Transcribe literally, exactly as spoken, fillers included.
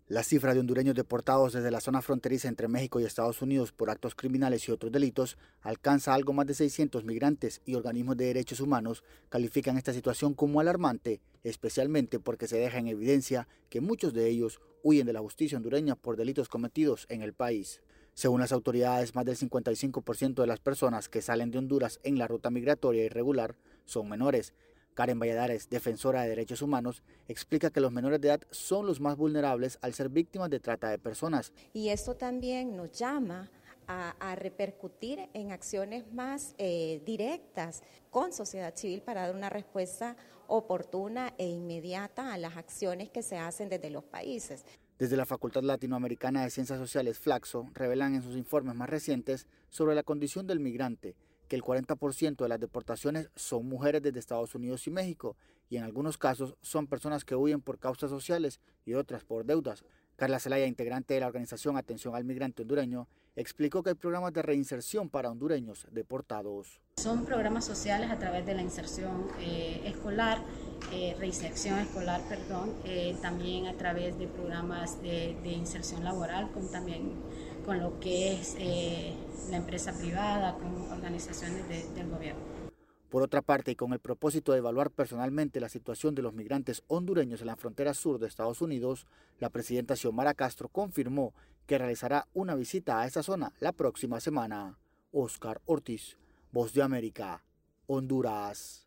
La cifra de hondureños deportados desde la zona fronteriza entre México y Estados Unidos por actos criminales y otros delitos alcanza algo más de seiscientos migrantes, y organismos de derechos humanos califican esta situación como alarmante, especialmente porque se deja en evidencia que muchos de ellos huyen de la justicia hondureña por delitos cometidos en el país. Según las autoridades, más del cincuenta y cinco por ciento de las personas que salen de Honduras en la ruta migratoria irregular son menores. Karen Valladares, defensora de derechos humanos, explica que los menores de edad son los más vulnerables al ser víctimas de trata de personas. Y esto también nos llama a, a repercutir en acciones más eh, directas con sociedad civil para dar una respuesta oportuna e inmediata a las acciones que se hacen desde los países. Desde la Facultad Latinoamericana de Ciencias Sociales, Flaxo, revelan en sus informes más recientes sobre la condición del migrante que el cuarenta por ciento de las deportaciones son mujeres desde Estados Unidos y México, y en algunos casos son personas que huyen por causas sociales y otras por deudas. Carla Zelaya, integrante de la organización Atención al Migrante Hondureño, explicó que hay programas de reinserción para hondureños deportados. Son programas sociales a través de la inserción eh, escolar, eh, reinserción escolar, perdón, eh, también a través de programas de, de inserción laboral, con también con lo que es eh, la empresa privada, con organizaciones de, del gobierno. Por otra parte, y con el propósito de evaluar personalmente la situación de los migrantes hondureños en la frontera sur de Estados Unidos, la presidenta Xiomara Castro confirmó que realizará una visita a esa zona la próxima semana. Oscar Ortiz, Voz de América, Honduras.